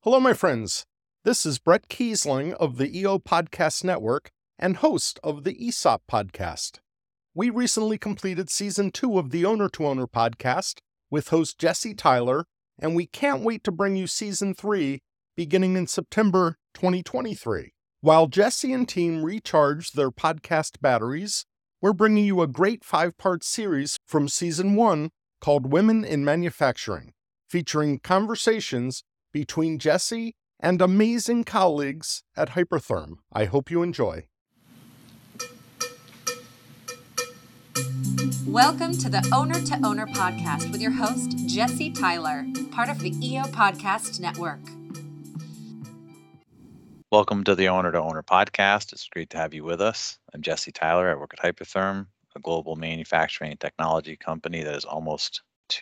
Hello, my friends. This is Brett Kiesling of the EO Podcast Network and host of the ESOP Podcast. We recently completed Season 2 of the Owner to Owner podcast with host Jesse Tyler, and we can't wait to bring you Season 3 beginning in September 2023. While Jesse and team recharge their podcast batteries, we're bringing you a great 5-part series from Season 1 called Women in Manufacturing, featuring conversations between Jesse and amazing colleagues at Hypertherm. I hope you enjoy. Welcome to the Owner to Owner podcast with your host, Jesse Tyler, part of the EO Podcast Network. Welcome to the Owner to Owner podcast. It's great to have you with us. I'm Jesse Tyler. I work at Hypertherm, a global manufacturing and technology company that is almost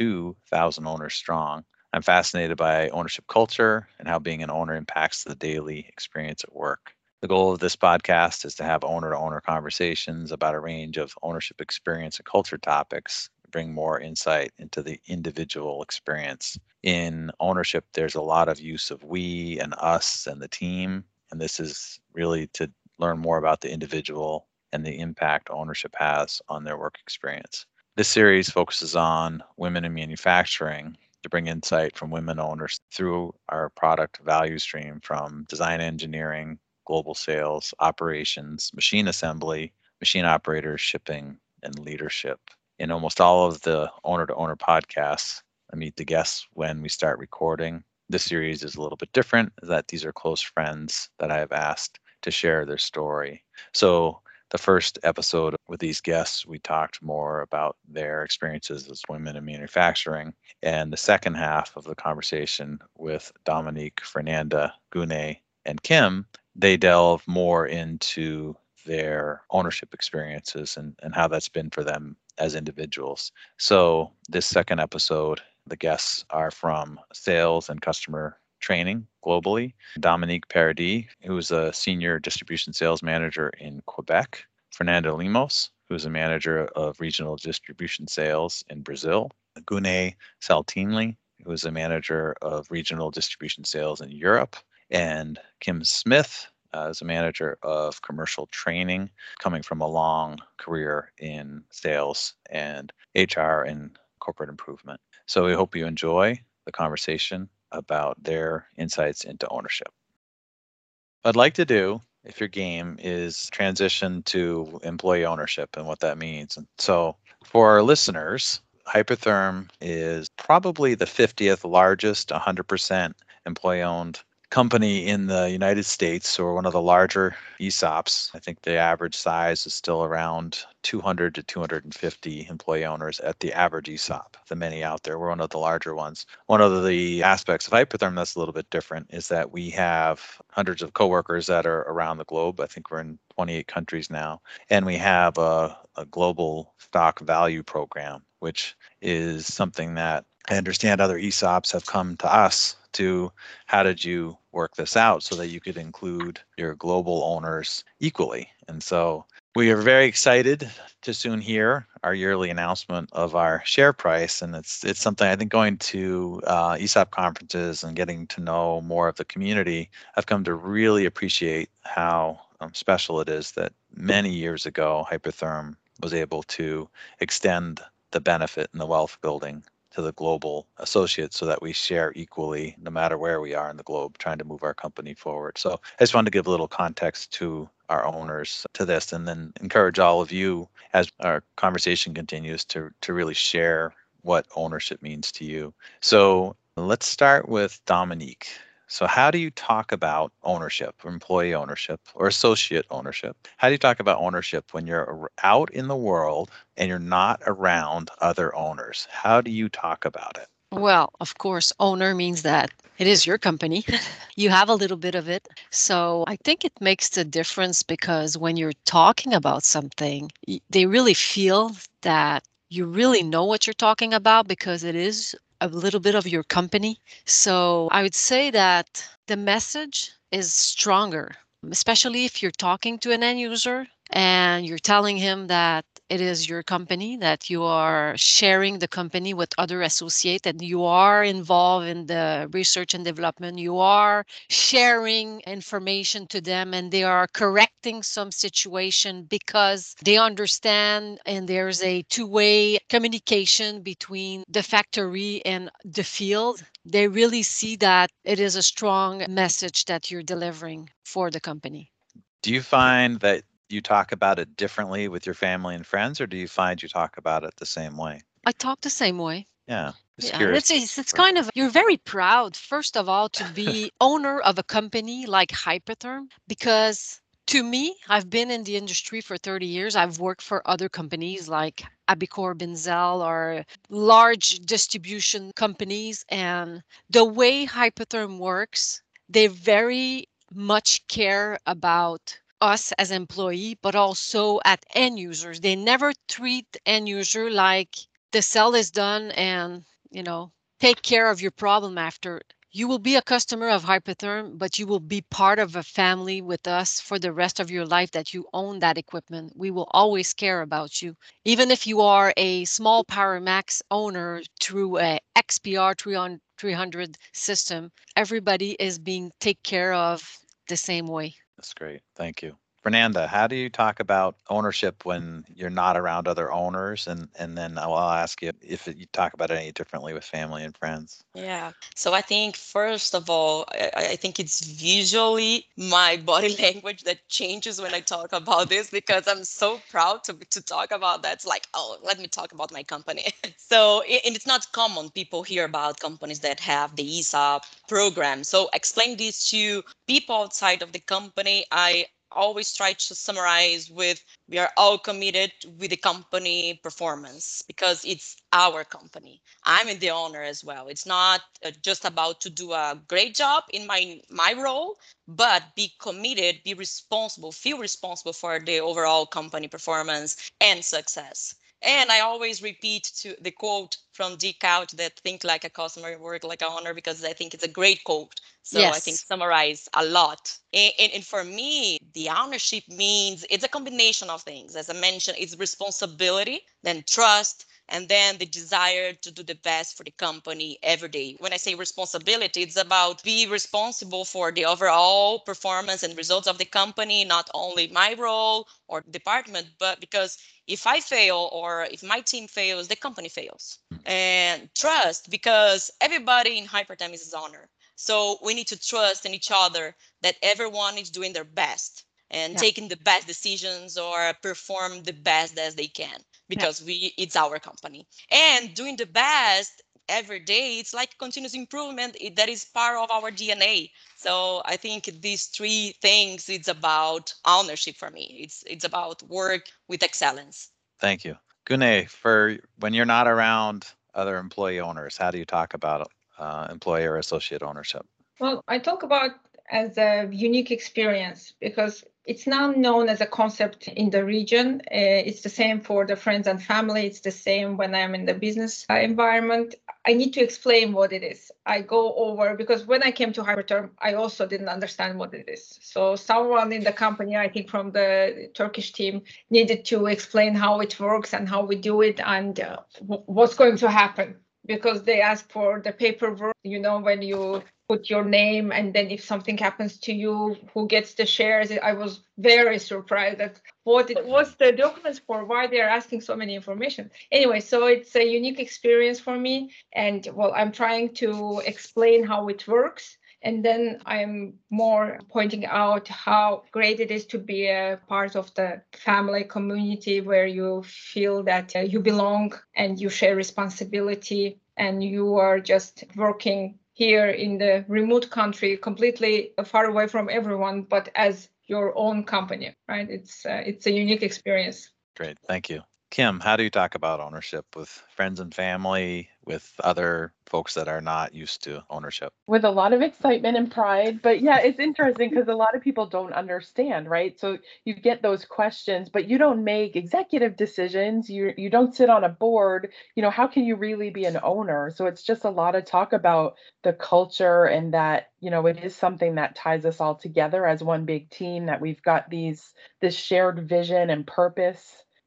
2,000 owners strong. I'm fascinated by ownership culture and how being an owner impacts the daily experience at work. The goal of this podcast is to have owner-to-owner conversations about a range of ownership experience and culture topics, bring more insight into the individual experience. In ownership, there's a lot of use of we and us and the team, and this is really to learn more about the individual and the impact ownership has on their work experience. This series focuses on women in manufacturing to bring insight from women owners through our product value stream from design engineering, global sales, operations, machine assembly, machine operators, shipping, and leadership. In almost all of the owner-to-owner podcasts, I meet the guests when we start recording. This series is a little bit different, that these are close friends that I have asked to share their story. So the first episode with these guests, we talked more about their experiences as women in manufacturing. And the second half of the conversation with Dominique, Fernanda, Gune, and Kim, they delve more into their ownership experiences and how that's been for them as individuals. So this second episode, the guests are from sales and customer training globally. Dominique Paradis, who is a senior distribution sales manager in Quebec. Fernando Lemos, who is a manager of regional distribution sales in Brazil. Gune Saltinli, who is a manager of regional distribution sales in Europe. And Kim Smith is a manager of commercial training, coming from a long career in sales and HR and corporate improvement. So we hope you enjoy the conversation about their insights into ownership. What I'd like to do, if your game, is transition to employee ownership and what that means. And so for our listeners, Hypertherm is probably the 50th largest 100% employee-owned company in the United States, or one of the larger ESOPs. I think the average size is still around 200 to 250 employee owners at the average ESOP. The many out there, we're one of the larger ones. One of the aspects of Hypertherm that's a little bit different is that we have hundreds of coworkers that are around the globe. I think we're in 28 countries now. And we have a global stock value program, which is something that I understand other ESOPs have come to us to, how did you work this out so that you could include your global owners equally? And so we are very excited to soon hear our yearly announcement of our share price. And it's something, I think, going to ESOP conferences and getting to know more of the community, I've come to really appreciate how special it is that many years ago, Hypertherm was able to extend the benefit and the wealth building to the global associates so that we share equally no matter where we are in the globe, trying to move our company forward. So I just wanted to give a little context to our owners to this, and then encourage all of you as our conversation continues to really share what ownership means to you. So let's start with Dominique. So how do you talk about ownership, or employee ownership, or associate ownership? How do you talk about ownership when you're out in the world and you're not around other owners? How do you talk about it? Well, of course, owner means that it is your company. You have a little bit of it. So I think it makes the difference, because when you're talking about something, they really feel that you really know what you're talking about, because it is a little bit of your company. So I would say that the message is stronger, especially if you're talking to an end user and you're telling him that it is your company, that you are sharing the company with other associates, and you are involved in the research and development. You are sharing information to them, and they are correcting some situation because they understand, and there's a two-way communication between the factory and the field. They really see that it is a strong message that you're delivering for the company. Do you find that you talk about it differently with your family and friends, or do you find you talk about it the same way? I talk the same way. Yeah, just Yeah, curious. it's kind of, you're very proud, first of all, to be owner of a company like Hypertherm, because to me, I've been in the industry for 30 years. I've worked for other companies like Abicor, Benzel, or large distribution companies. And the way Hypertherm works, they very much care about us as employee, but also at end users. They never treat end user like the sell is done and take care of your problem after. You will be a customer of Hypertherm, but you will be part of a family with us for the rest of your life, that you own that equipment. We will always care about you. Even if you are a small PowerMax owner through a XPR 300 system, everybody is being taken care of the same way. That's great. Thank you. Fernanda, how do you talk about ownership when you're not around other owners? And then I'll ask you if you talk about it any differently with family and friends. Yeah. So I think first of all, I think it's visually my body language that changes when I talk about this, because I'm so proud to talk about that. It's like, oh, let me talk about my company. So, and it's not common people hear about companies that have the ESOP program. So explain this to people outside of the company. I always try to summarize with, we are all committed with the company performance because it's our company. I'm the owner as well. It's not just about to do a great job in my role, but be committed, be responsible, feel responsible for the overall company performance and success. And I always repeat to the quote from Dick Out, that think like a customer, work like an owner, because I think it's a great quote. So I think Yes. summarize a lot. And for me, the ownership means it's a combination of things. As I mentioned, it's responsibility, then trust, and then the desire to do the best for the company every day. When I say responsibility, it's about be responsible for the overall performance and results of the company, not only my role or department, but because if I fail or if my team fails, the company fails. And trust, because everybody in Hypertherm is his owner. So we need to trust in each other that everyone is doing their best and Yeah. taking the best decisions or perform the best as they can, Yeah. because it's our company. And doing the best every day, it's like continuous improvement. That is part of our DNA. So I think these three things, it's about ownership for me. It's about work with excellence. Thank you. Gune, for when you're not around other employee owners, how do you talk about employee or associate ownership? Well, I talk about as a unique experience because it's now known as a concept in the region. It's the same for the friends and family. It's the same when I'm in the business environment. I need to explain what it is. I go over, because when I came to Hypertherm, I also didn't understand what it is. So someone in the company, I think from the Turkish team, needed to explain how it works and how we do it and what's going to happen. Because they ask for the paperwork, when you put your name and then if something happens to you, who gets the shares. I was very surprised at what it was, the documents for, why they're asking so many information. Anyway, so it's a unique experience for me. And well, I'm trying to explain how it works. And then I'm more pointing out how great it is to be a part of the family community where you feel that you belong and you share responsibility and you are just working here in the remote country, completely far away from everyone, but as your own company, right? It's a unique experience. Great. Thank you. Kim, how do you talk about ownership with friends and family, with other folks that are not used to ownership? With a lot of excitement and pride. But yeah, it's interesting because a lot of people don't understand, right? So you get those questions, but you don't make executive decisions. You don't sit on a board. How can you really be an owner? So it's just a lot of talk about the culture and that, it is something that ties us all together as one big team, that we've got this shared vision and purpose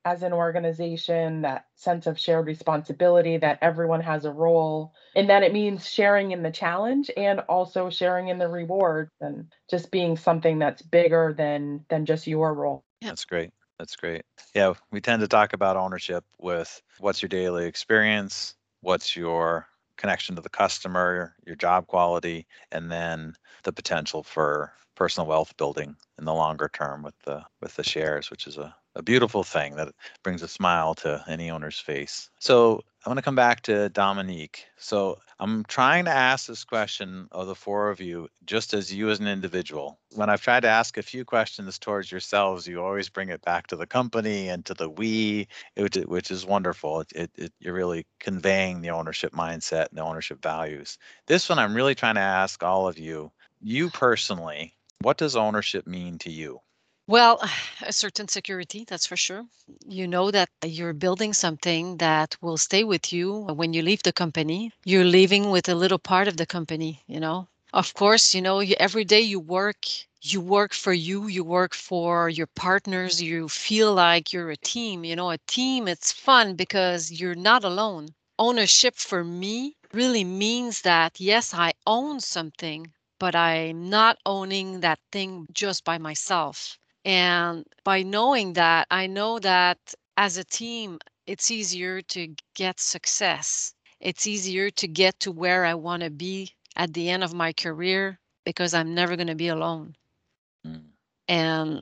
as an organization, that sense of shared responsibility, that everyone has a role. And that it means sharing in the challenge and also sharing in the reward, and just being something that's bigger than just your role. Yep. That's great. That's great. Yeah, we tend to talk about ownership with what's your daily experience, what's your connection to the customer, your job quality, and then the potential for personal wealth building in the longer term with the shares, which is a beautiful thing that brings a smile to any owner's face. So I want to come back to Dominique. So I'm trying to ask this question of the four of you, just as you as an individual. When I've tried to ask a few questions towards yourselves, you always bring it back to the company and to the we, which is wonderful. You're really conveying the ownership mindset and the ownership values. This one, I'm really trying to ask all of you, you personally, what does ownership mean to you? Well, a certain security, that's for sure. You know that you're building something that will stay with you when you leave the company. You're leaving with a little part of the company, you know. Of course, every day you work for you work for your partners, you feel like you're a team. A team, it's fun because you're not alone. Ownership for me really means that, yes, I own something, but I'm not owning that thing just by myself. And by knowing that, I know that as a team, it's easier to get success. It's easier to get to where I want to be at the end of my career because I'm never going to be alone. Mm. And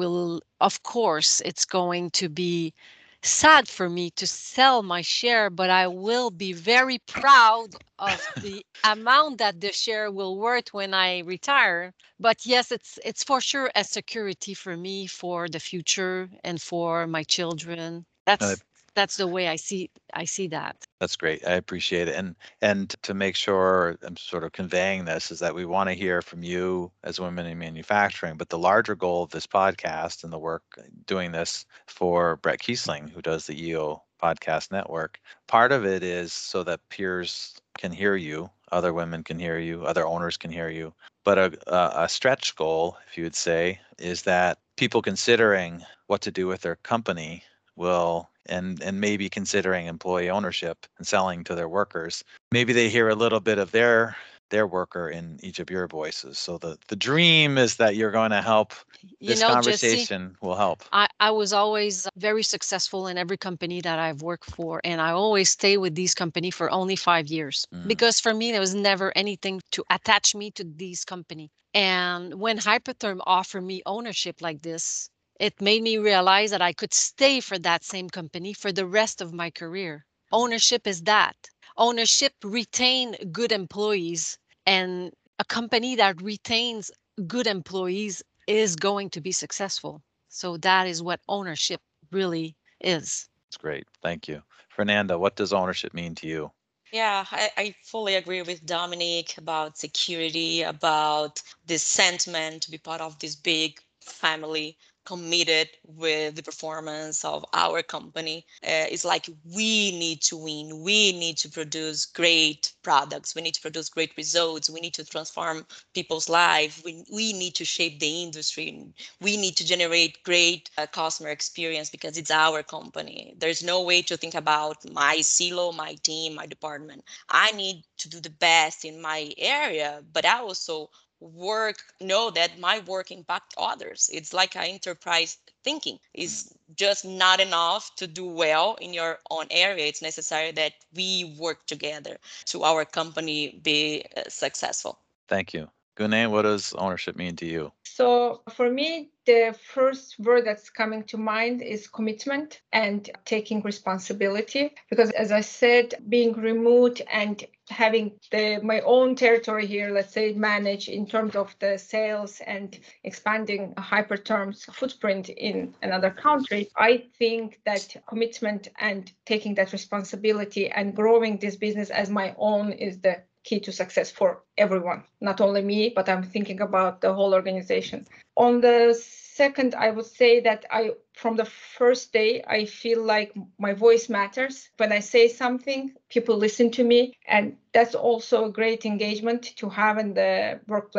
of course, it's going to be sad for me to sell my share, but I will be very proud of the amount that the share will worth when I retire. But yes, it's for sure a security for me for the future and for my children. That's the way I see that. That's great. I appreciate it. And to make sure I'm sort of conveying this is that we want to hear from you as women in manufacturing, but the larger goal of this podcast and the work doing this for Brett Kiesling, who does the EO Podcast Network, part of it is so that peers can hear you, other women can hear you, other owners can hear you. But a stretch goal, if you would say, is that people considering what to do with their company will and maybe considering employee ownership and selling to their workers, maybe they hear a little bit of their worker in each of your voices. So the dream is that you're going to help. This Jesse, conversation will help. I was always very successful in every company that I've worked for, and I always stay with these company for only 5 years because for me there was never anything to attach me to these company. And when Hypertherm offered me ownership like this, it made me realize that I could stay for that same company for the rest of my career. Ownership is that. Ownership retain good employees, and a company that retains good employees is going to be successful. So that is what ownership really is. That's great. Thank you. Fernanda, what does ownership mean to you? Yeah, I fully agree with Dominique about security, about this sentiment to be part of this big family committed with the performance of our company. It's like we need to win. We need to produce great products. We need to produce great results. We need to transform people's lives. We need to shape the industry. We need to generate great customer experience because it's our company. There's no way to think about my silo, my team, my department. I need to do the best in my area, but I also know that my work impact others. It's like an enterprise thinking. It's just not enough to do well in your own area. It's necessary that we work together to our company be successful. Thank you. Gune, what does ownership mean to you? So for me, the first word that's coming to mind is commitment and taking responsibility. Because as I said, being remote and having my own territory here, let's say, managed in terms of the sales and expanding Hypertherm's footprint in another country, I think that commitment and taking that responsibility and growing this business as my own is the key to success for everyone, not only me, but I'm thinking about the whole organization. On the second, I would say that from the first day, I feel like my voice matters. When I say something, people listen to me. And that's also a great engagement to have in the workplace.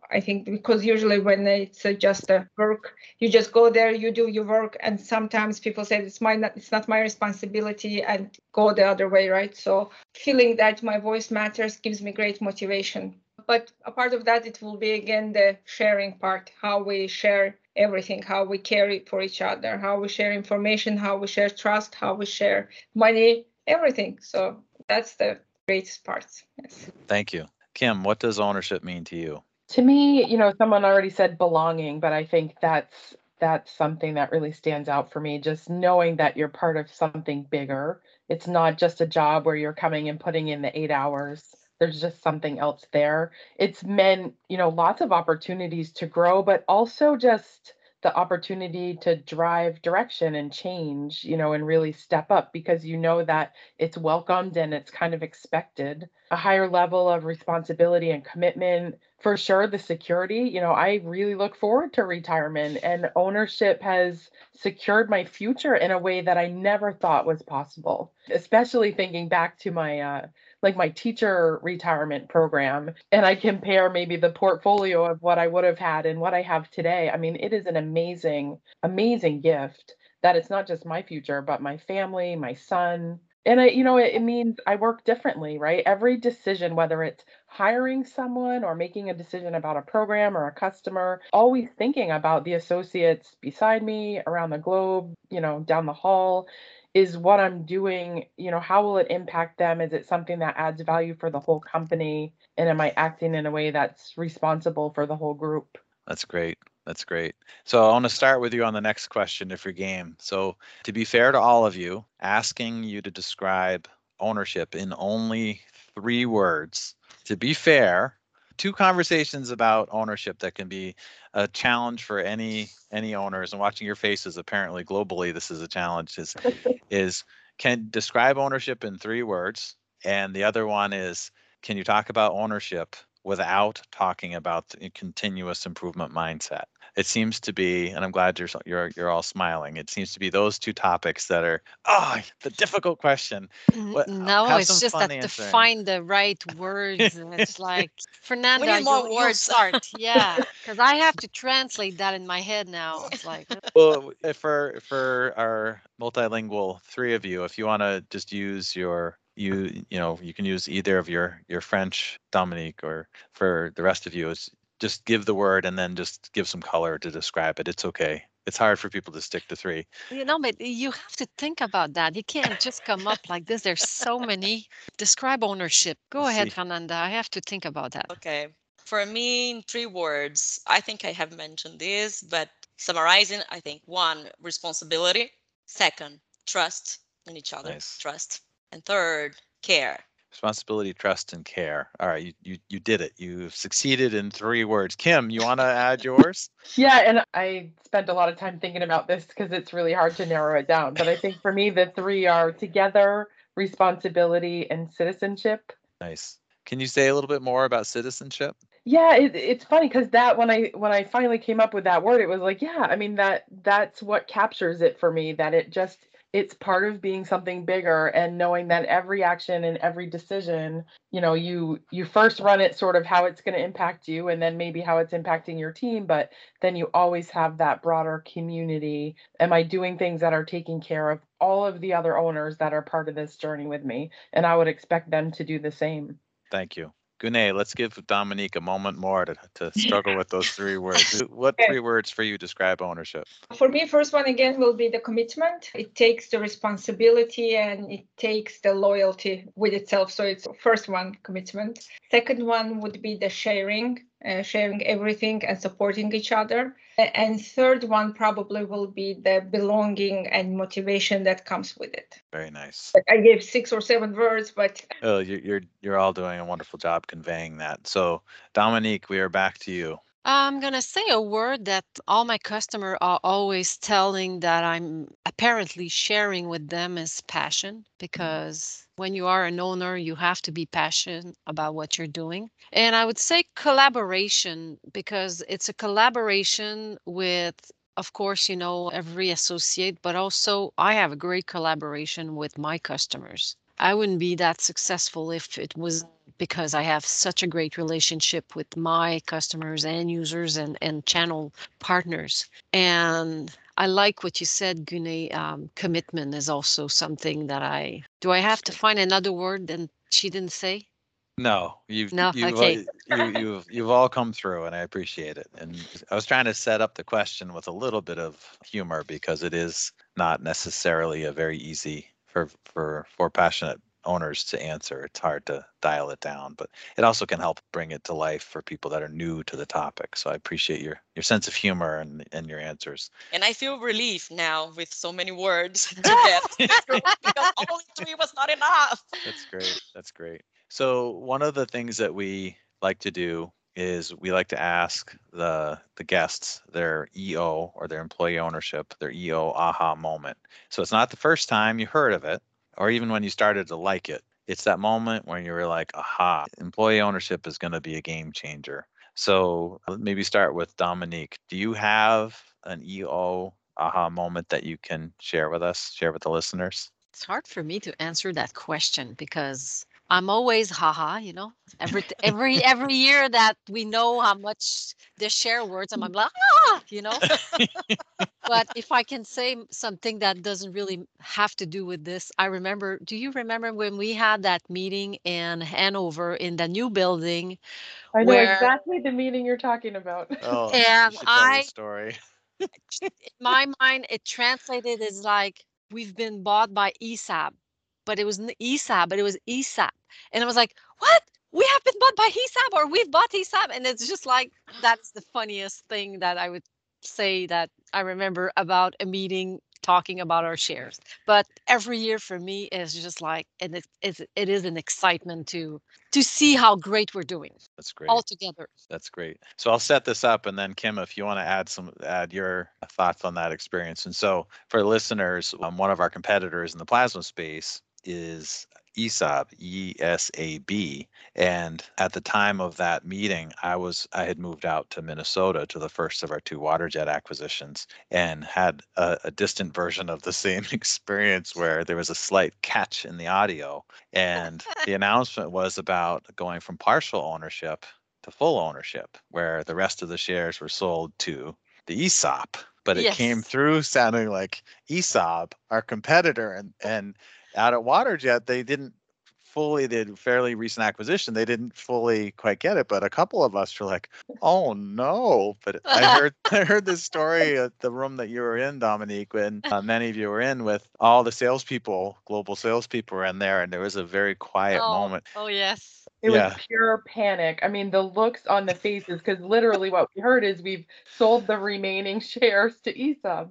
I think because usually when it's just a work, you just go there, you do your work, and sometimes people say it's not my responsibility, and go the other way, right? So feeling that my voice matters gives me great motivation. But a part of that, it will be again the sharing part, how we share everything, how we care for each other, how we share information, how we share trust, how we share money, everything. So that's the greatest part. Yes. Thank you. Kim, what does ownership mean to you? To me, someone already said belonging, but I think that's something that really stands out for me. Just knowing that you're part of something bigger. It's not just a job where you're coming and putting in the 8 hours. There's just something else there. It's meant, lots of opportunities to grow, but also just the opportunity to drive direction and change, and really step up because you know that it's welcomed and it's kind of expected. A higher level of responsibility and commitment. For sure, the security, I really look forward to retirement, and ownership has secured my future in a way that I never thought was possible, especially thinking back to my my teacher retirement program, and I compare maybe the portfolio of what I would have had and what I have today. I mean, it is an amazing, amazing gift that it's not just my future, but my family, my son. And it means I work differently, right? Every decision, whether it's hiring someone or making a decision about a program or a customer, always thinking about the associates beside me, around the globe, down the hall. Is what I'm doing, how will it impact them? Is it something that adds value for the whole company? And am I acting in a way that's responsible for the whole group? That's great. That's great. So I want to start with you on the next question if you're game. So to be fair to all of you, asking you to describe ownership in only 3 words. To be fair, 2 conversations about ownership that can be a challenge for any owners, and watching your faces, apparently globally this is a challenge, is can describe ownership in 3 words, and the other one is, can you talk about ownership without talking about the continuous improvement mindset? It seems to be, and I'm glad you're all smiling. It seems to be those 2 topics that are the difficult question. No, Have it's some just fun that to answering. find the right words. It's like, Fernanda, need more you'll words. start. Yeah, because I have to translate that in my head now. It's like, Well, for our multilingual 3 of you, if you want to just use you can use either of your French, Dominique, or for the rest of you, is just give the word and then just give some color to describe it. It's okay. It's hard for people to stick to 3. but you have to think about that. You can't just come up like this. There's so many. Describe ownership. Go ahead, See. Fernanda. I have to think about that. Okay. For me, in 3 words, I think I have mentioned this, but summarizing, I think 1, responsibility. 2nd, trust in each other, Nice. trust. And 3rd, care. Responsibility, trust, and care. All right, you did it. You've succeeded in 3 words. Kim, you want to add yours? Yeah, and I spent a lot of time thinking about this because it's really hard to narrow it down. But I think for me, the 3 are together, responsibility, and citizenship. Nice. Can you say a little bit more about citizenship? Yeah, it's funny because that when I finally came up with that word, it was like, yeah, I mean that's what captures it for me, that it's part of being something bigger and knowing that every action and every decision, you first run it sort of how it's going to impact you and then maybe how it's impacting your team, but then you always have that broader community. Am I doing things that are taking care of all of the other owners that are part of this journey with me? And I would expect them to do the same. Thank you. Gune, let's give Dominique a moment more to struggle with those 3 words. What 3 words for you describe ownership? For me, first one again will be the commitment. It takes the responsibility and it takes the loyalty with itself. So it's first one, commitment. Second one would be the sharing everything and supporting each other. And third one probably will be the belonging and motivation that comes with it. Very nice. I gave 6 or 7 words, but Oh, you're all doing a wonderful job conveying that. So, Dominique, we are back to you. I'm going to say a word that all my customers are always telling that I'm apparently sharing with them is passion, because when you are an owner, you have to be passionate about what you're doing. And I would say collaboration, because it's a collaboration with, of course, every associate, but also I have a great collaboration with my customers. I wouldn't be that successful if it was because I have such a great relationship with my customers and users and channel partners. And I like what you said, Gune. Commitment is also something that do I have to find another word that she didn't say? No, you've No, you've okay. you've all come through, and I appreciate it. And I was trying to set up the question with a little bit of humor because it is not necessarily a very easy for passionate owners to answer. It's hard to dial it down, but it also can help bring it to life for people that are new to the topic. So I appreciate your sense of humor and your answers. And I feel relief now with so many words to get through because only 3 was not enough. That's great. That's great. So one of the things that we like to do is we like to ask the guests their EO or their employee ownership, their EO aha moment. So it's not the first time you heard of it or even when you started to like it. It's that moment when you were like, aha, employee ownership is going to be a game changer. So maybe start with Dominique. Do you have an EO aha moment that you can share with us, share with the listeners? It's hard for me to answer that question because I'm always haha, every year that we know how much the share words, I'm like, But if I can say something that doesn't really have to do with this, do you remember when we had that meeting in Hanover in the new building I know where exactly the meeting you're talking about. Oh, you and should tell the story. in my mind, it translated as like, we've been bought by ESAB, but it was ESAB, but it was ESAP. And I was like, what? We have been bought by ESAB or we've bought ESAB. And it's just like, that's the funniest thing that I would say that I remember about a meeting talking about our shares. But every year for me is just like, and it is an excitement to see how great we're doing That's great. all together. That's great. So I'll set this up and then Kim, if you want to add your thoughts on that experience. And so for listeners, one of our competitors in the plasma space is ESAB, ESAB. And at the time of that meeting, I had moved out to Minnesota to the first of our 2 WaterJet acquisitions and had a distant version of the same experience where there was a slight catch in the audio. And the announcement was about going from partial ownership to full ownership, where the rest of the shares were sold to the ESOP. But it came Yes. through sounding like ESOP, our competitor, and out at WaterJet, they did fairly recent acquisition. They didn't fully quite get it, but a couple of us were like, "Oh no!" But I heard this story at the room that you were in, Dominique, when many of you were in with all the salespeople, global salespeople were in there, and there was a very quiet moment. Oh, yes. It was Yeah. pure panic. I mean, the looks on the faces, because literally what we heard is we've sold the remaining shares to ESAB.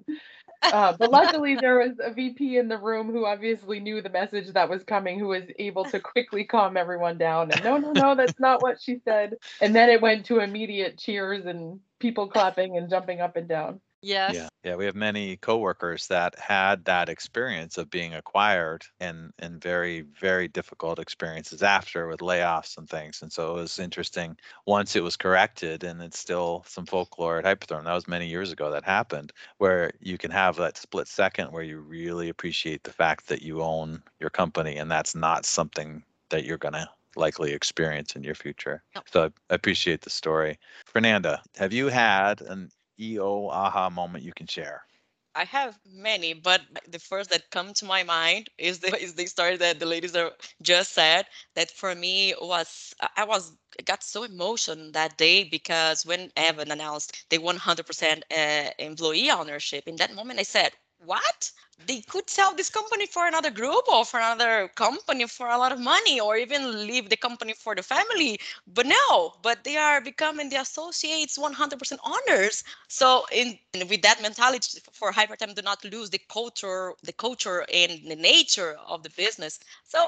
But luckily, there was a VP in the room who obviously knew the message that was coming, who was able to quickly calm everyone down. And no, that's not what she said. And then it went to immediate cheers and people clapping and jumping up and down. Yes. Yeah, we have many coworkers that had that experience of being acquired and very, very difficult experiences after with layoffs and things. And so it was interesting once it was corrected, and it's still some folklore at Hypertherm. That was many years ago that happened, where you can have that split second where you really appreciate the fact that you own your company, and that's not something that you're going to likely experience in your future. So I appreciate the story. Fernanda, have you had an EO aha moment you can share? I have many, but the first that come to my mind is the story that the ladies just said. That for me was I got so emotional that day because when Evan announced the 100% employee ownership, in that moment I said, "What? They could sell this company for another group or for another company for a lot of money, or even leave the company for the family. But no, but they are becoming the associates 100% owners." So with that mentality for Hypertime, do not lose the culture and the nature of the business. So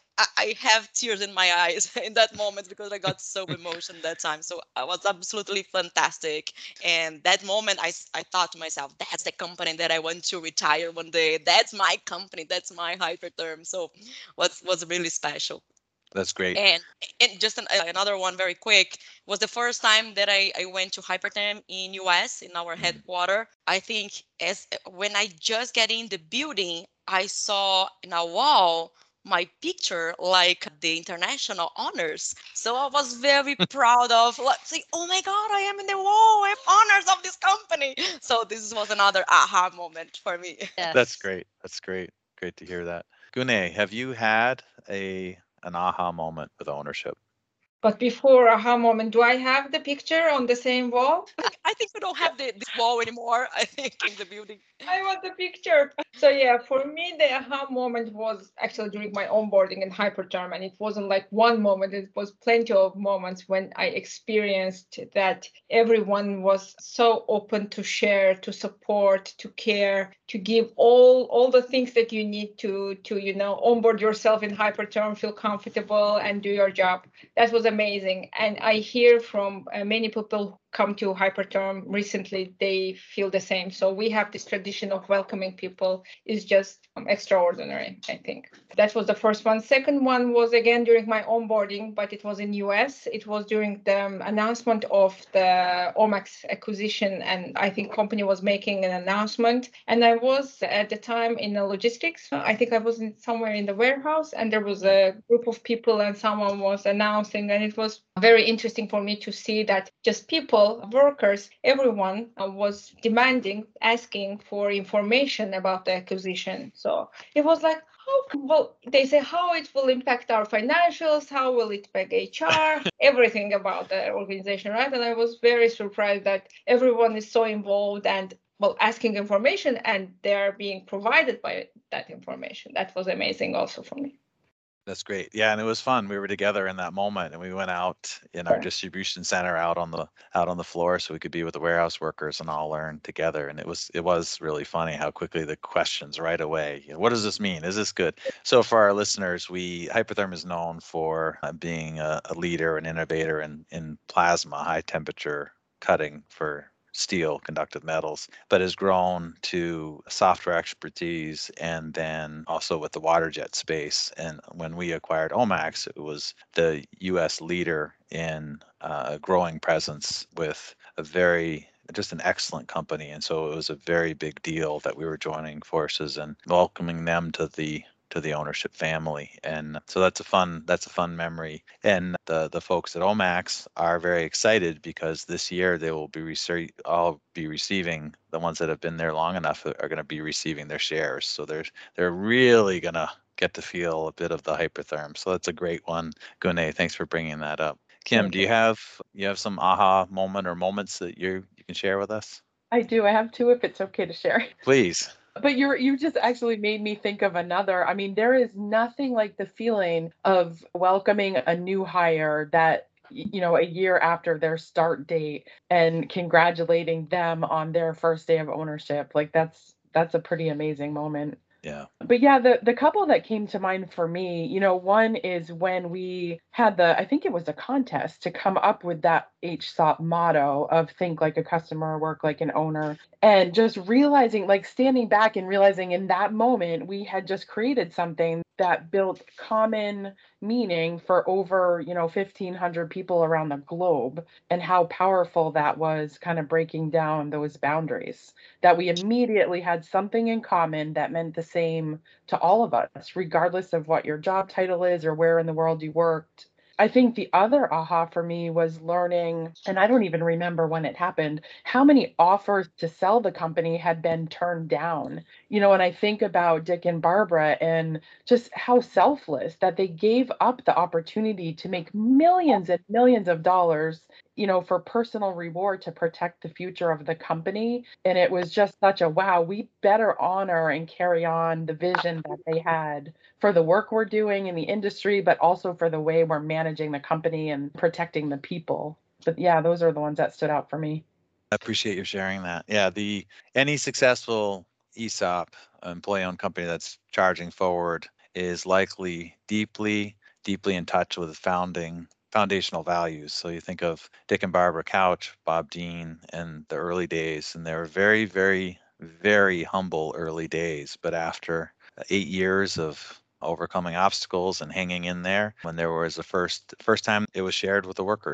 I have tears in my eyes in that moment because I got so emotional that time. So I was absolutely fantastic. And that moment, I thought to myself, that's the company that I want to retire one day. That's my company. That's my Hypertherm. So was really special. That's great. And just another one very quick was the first time that I went to Hypertherm in US in our headquarter. I think as when I just get in the building, I saw in a wall my picture like the international honors. So I was very proud of, let's say, oh my God, I am in the wall, I'm honors of this company. So this was another aha moment for me. That's Yes. great. That's great. Great to hear that. Gune, have you had an aha moment with ownership? But before aha moment, do I have the picture on the same wall? I think we don't have this wall anymore, I think, in the building. I want the picture. So yeah, for me, the aha moment was actually during my onboarding in Hyperterm, and it wasn't like one moment. It was plenty of moments when I experienced that everyone was so open to share, to support, to care, to give all the things that you need to onboard yourself in Hyperterm, feel comfortable, and do your job. That was amazing. And I hear from many people come to Hyperterm recently, they feel the same. So we have this tradition of welcoming people is just extraordinary, I think. That was the first one. Second one was again during my onboarding, but it was in US. It was during the announcement of the Omax acquisition, and I think company was making an announcement. And I was at the time in the logistics. I think I was somewhere in the warehouse, and there was a group of people, and someone was announcing, and it was very interesting for me to see that just people, workers, everyone was demanding, asking for information about the acquisition. So it was like, well, they say how it will impact our financials, how will it impact HR, everything about the organization, right? And I was very surprised that everyone is so involved and asking information, and they're being provided by that information. That was amazing also for me. That's great. Yeah, and it was fun. We were together in that moment, and we went out in our distribution center out on the floor so we could be with the warehouse workers and all learn together. And it was really funny how quickly the questions right away. What does this mean? Is this good? So for our listeners, Hypertherm is known for being a leader, an innovator in plasma, high temperature cutting for steel conductive metals, but has grown to software expertise and then also with the water jet space. And when we acquired Omax, it was the US leader in a growing presence with just an excellent company. And so it was a very big deal that we were joining forces and welcoming them to the ownership family. And so that's a fun memory. And the folks at Omax are very excited because this year they will all be receiving, the ones that have been there long enough are going to be receiving their shares. So they're really going to get to feel a bit of the Hypertherm. So that's a great one. Gune, thanks for bringing that up. Kim, do you have some aha moment or moments that you can share with us? I do. I have two if it's okay to share. Please. But you just actually made me think of another. I mean, there is nothing like the feeling of welcoming a new hire that a year after their start date and congratulating them on their first day of ownership. Like that's a pretty amazing moment. Yeah. But yeah, the couple that came to mind for me, one is when we had I think it was a contest to come up with that HSOP motto of think like a customer, work like an owner. And just realizing, like standing back and realizing in that moment, we had just created something that built common meaning for over, 1,500 people around the globe, and how powerful that was, kind of breaking down those boundaries, that we immediately had something in common that meant the same to all of us, regardless of what your job title is or where in the world you worked. I think the other aha for me was learning, and I don't even remember when it happened, how many offers to sell the company had been turned down. And I think about Dick and Barbara and just how selfless that they gave up the opportunity to make millions and millions of dollars, for personal reward to protect the future of the company. And it was just such a wow, we better honor and carry on the vision that they had for the work we're doing in the industry, but also for the way we're managing the company and protecting the people. But yeah, those are the ones that stood out for me. I appreciate you sharing that. Yeah, any successful ESOP, employee-owned company that's charging forward, is likely deeply in touch with foundational values. So you think of Dick and Barbara Couch, Bob Dean, and the early days, and they were very, very, very humble early days. But after 8 years of overcoming obstacles and hanging in there, when there was the first time it was shared with the workers,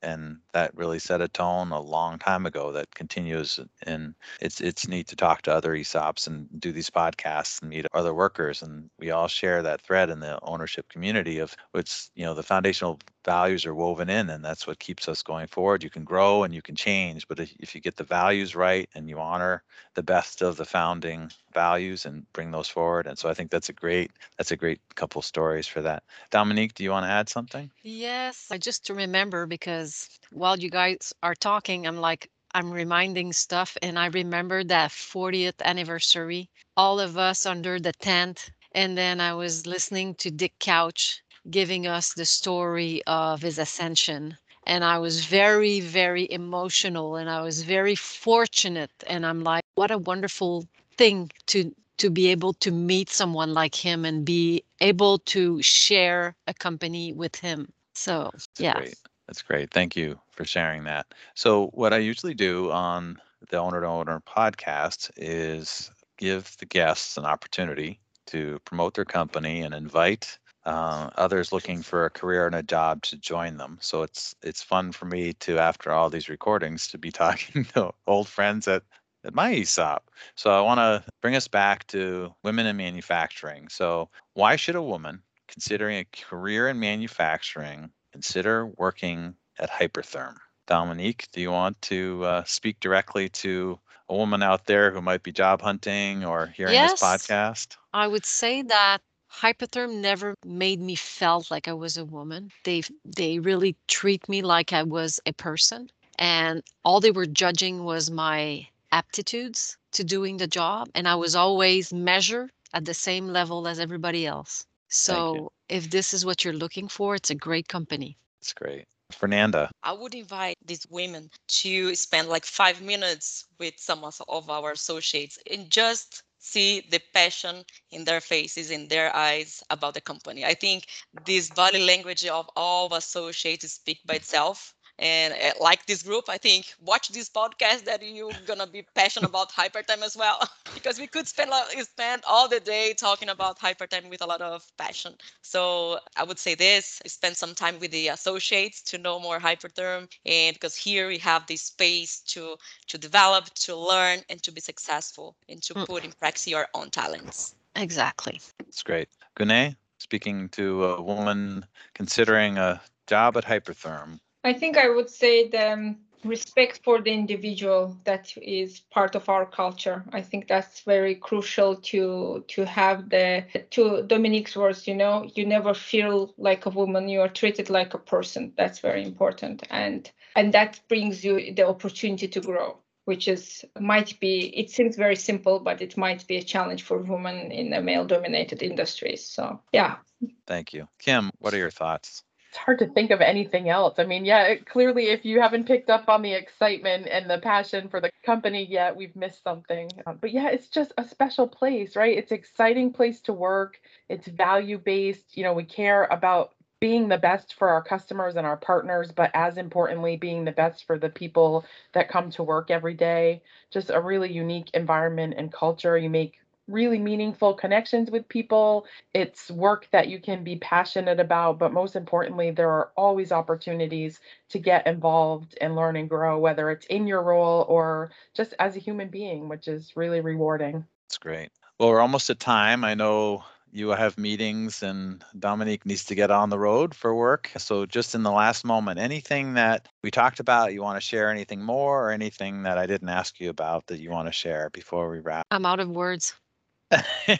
And that really set a tone a long time ago that continues. And it's neat to talk to other ESOPs and do these podcasts and meet other workers. And we all share that thread in the ownership community of which, the foundational values are woven in, and that's what keeps us going forward. You can grow and you can change, but if you get the values right and you honor the best of the founding values and bring those forward. And so I think that's a great couple stories for that. Dominique, do you want to add something? Yes, I just to remember because while you guys are talking, I'm reminding stuff, and I remember that 40th anniversary, all of us under the tent, and then I was listening to Dick Couch giving us the story of his ascension. And I was very, very emotional, and I was very fortunate. And I'm like, what a wonderful thing to be able to meet someone like him and be able to share a company with him. So, yeah. That's great. Thank you for sharing that. So what I usually do on the Owner to Owner podcast is give the guests an opportunity to promote their company and invite others looking for a career and a job to join them. So it's fun for me to, after all these recordings, to be talking to old friends at my ESOP. So I want to bring us back to women in manufacturing. So why should a woman considering a career in manufacturing consider working at Hypertherm? Dominique, do you want to speak directly to a woman out there who might be job hunting or hearing this podcast? I would say that Hypertherm never made me felt like I was a woman. They really treat me like I was a person, and all they were judging was my aptitudes to doing the job, and I was always measured at the same level as everybody else. So if this is what you're looking for, it's a great company. That's great. Fernanda. I would invite these women to spend like 5 minutes with some of our associates and just see the passion in their faces, in their eyes about the company. I think this body language of all associates speak by itself. And like this group, I think watch this podcast that you're gonna be passionate about Hypertime as well, because we could spend all the day talking about Hypertime with a lot of passion. So I would say this: spend some time with the associates to know more Hypertherm, and because here we have this space to develop, to learn, and to be successful, and to put in practice your own talents. Exactly. That's great. Gune, speaking to a woman considering a job at Hypertherm. I think I would say the respect for the individual that is part of our culture. I think that's very crucial to have to Dominique's words, you never feel like a woman, you are treated like a person. That's very important. And that brings you the opportunity to grow, which it seems very simple, but it might be a challenge for women in the male-dominated industries. So, yeah. Thank you. Kim, what are your thoughts? It's hard to think of anything else. I mean, clearly, if you haven't picked up on the excitement and the passion for the company yet, we've missed something. But yeah, it's just a special place, right? It's an exciting place to work. It's value-based. We care about being the best for our customers and our partners, but as importantly, being the best for the people that come to work every day. Just a really unique environment and culture. You make really meaningful connections with people. It's work that you can be passionate about, but most importantly, there are always opportunities to get involved and learn and grow, whether it's in your role or just as a human being, which is really rewarding. That's great. Well, we're almost at time. I know you have meetings and Dominique needs to get on the road for work. So just in the last moment, anything that we talked about, you want to share anything more or anything that I didn't ask you about that you want to share before we wrap? I'm out of words. I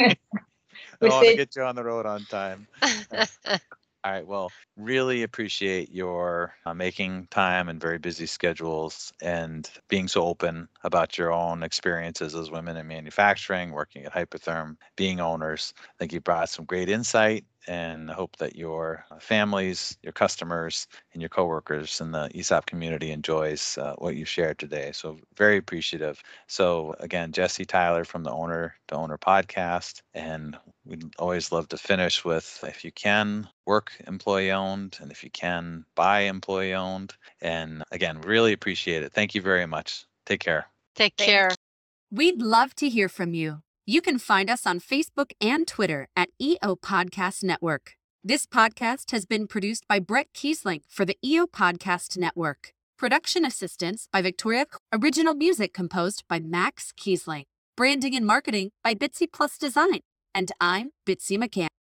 want to get you on the road on time. All right. Well, really appreciate your making time and very busy schedules and being so open about your own experiences as women in manufacturing, working at Hypertherm, being owners. I think you brought some great insight, and I hope that your families, your customers, and your coworkers in the ESOP community enjoys what you shared today. So very appreciative. So again, Jessie Tyler from the Owner to Owner podcast, and we'd always love to finish with, if you can, work employee owned, and if you can, buy employee owned. And again, really appreciate it. Thank you very much. Take care. Take care. We'd love to hear from you. You can find us on Facebook and Twitter at EO Podcast Network. This podcast has been produced by Brett Kiesling for the EO Podcast Network. Production assistance by Victoria. Original music composed by Max Kiesling. Branding and marketing by Bitsy Plus Design. And I'm Bitsy McCann.